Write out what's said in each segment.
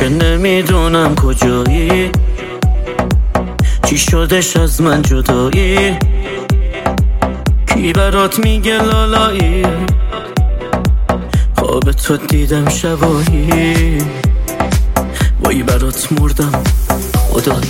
که نمیدونم کجایی، چی شدش از من جدایی، کی برات میگه لالایی، خواب تو دیدم شبایی، وای برات مردم خدایی.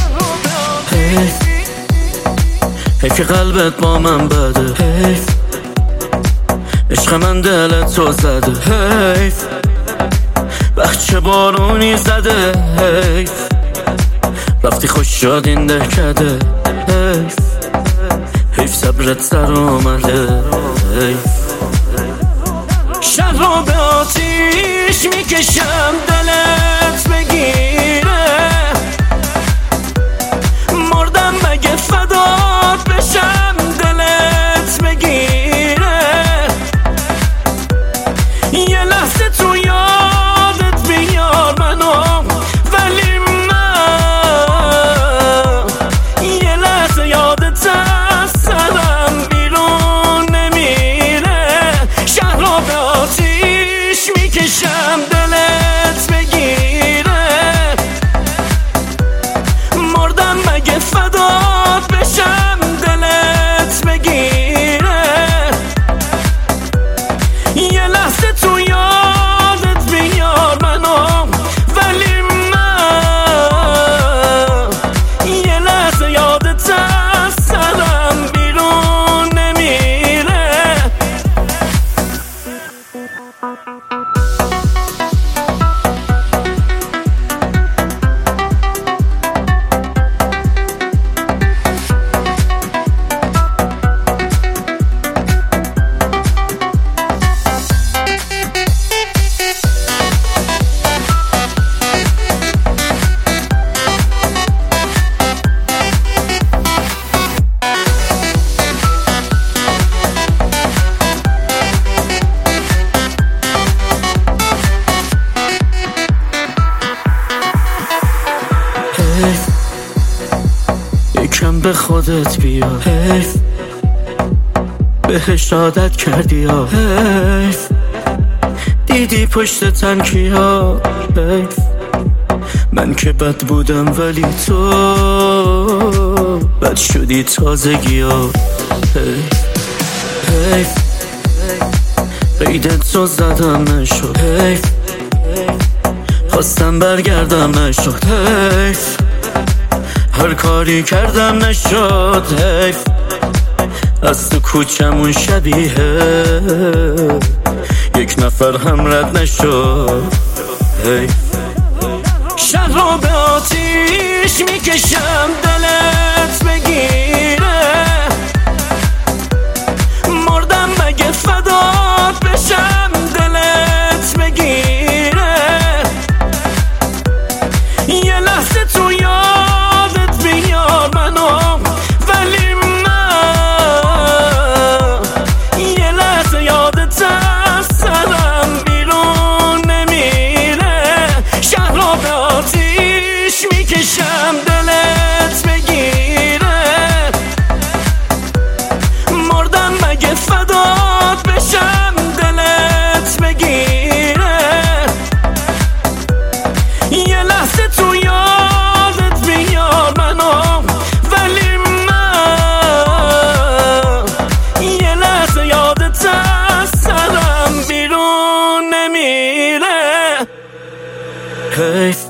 حیف که قلبت با من بده، حیف عشق من دلت تو زده، حیف بچه بارونی زده، حیف رفتی خوش شد این دهکده، حیف حیف صبرت سر آمده، حیف شب رو به آتیش میکشم دلت بگیره، مردم مگه فدات بشم دلت بگیره، یه لحظه تو یادت بیار منو، ولی من یه لحظه یادت از سرم بیرون نمیره. شهر رو به آتیش میکشم دلت بگیره، مردم مگه فدات بشم دلت بگیره، یه لحظه تو یادت بیار منو، ولی من یه لحظه یادت از سرم بیرون نمیره. یکم به خودت بیا، حیف بهش عادت کردی ها، حیف دیدی پشت تنکیا، حیف من که بد بودم ولی تو بد شدی تازگی ها، حیف حیف قیدت رو زدم نشد، حیف خواستم برگردم نشد، حیف هر کاری کردم نشد، حیف از تو کوچمون شبیه یک نفر هم رد نشد، حیف شهر رو به آتیش میکشم دلت بگیره، مردم مگه فدات بشم دلت بگیره، یه لحظه تو یادت بیار منو، ولی من یه لحظه یادت از سرم بیرون نمیره. شهر رو به آتیش میکشم دلت بگیره، مردم مگه فدات بشم دلت بگیره، یه لحظه تو یادت بیار منو، ولی من یه لحظه یادت از سرم بیرون نمیره. حیف